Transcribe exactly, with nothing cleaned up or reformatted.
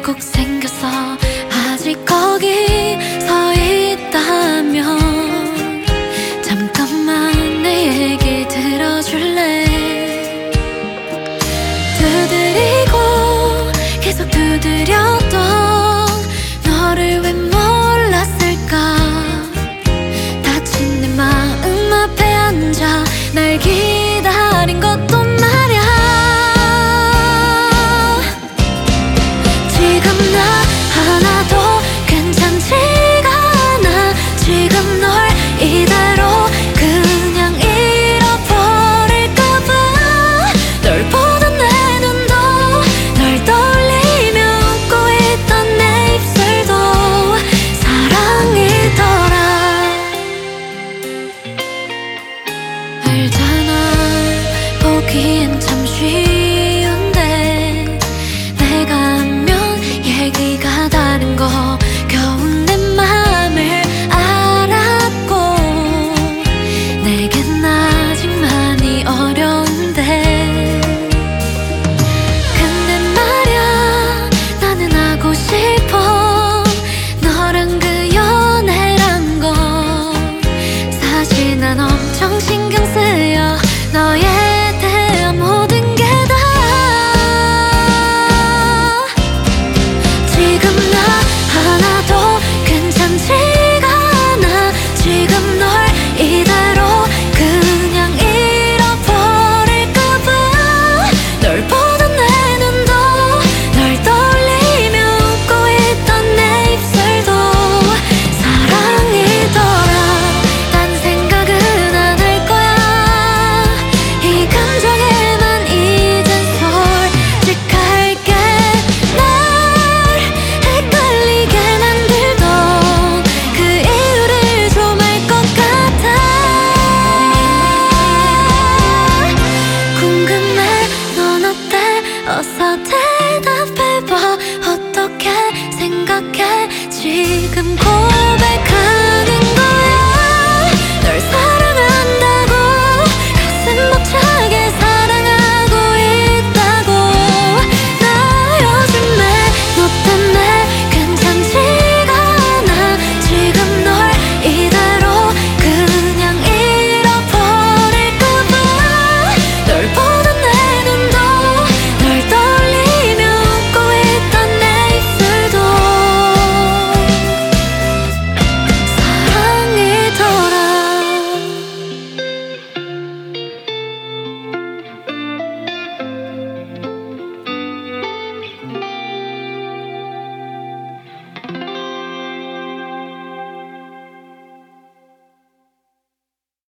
꼭 생겼어. 아직 거기 서 있다면 잠깐만 내 얘기 들어줄래? 두드리고 계속 두드렸던 너를 왜 몰랐을까? 다친 내 마음 앞에 앉아 날 기다린 것도 말야. 지금 나 하나도 괜찮지가 않아. 지금 널 이대로 그냥 잃어버릴까봐. 널 보던 내 눈도 널 떠올리며 웃고 있던 내 입술도 사랑이더라. 알잖아 보기엔 참 쉬운데 내가 하면 얘기가 다른 거 겨우 내 맘을 알았고 내겐 아직 많이 어려운데 근데 말야 나는 하고 싶어. 너랑 그 연애란 거 사실 난 엄청 신경 쓰여. 너에 대한 모든 게 다. 지금 나 하나도 괜찮지가 않아. 지금 널 이대로 그냥 잃어버릴까봐. 널 보던 내 눈도 널 떠올리며 웃고 있던 내 입술도 사랑이더라. 딴 생각은 안 할 거야. 이 감정에만 이젠 솔직할게. 날 헷갈리게 만들던 그 이유를 좀 알 것 같아. 궁금해 넌 어때? 어서 대답해봐. 어떻게 생각해? 지금 고백하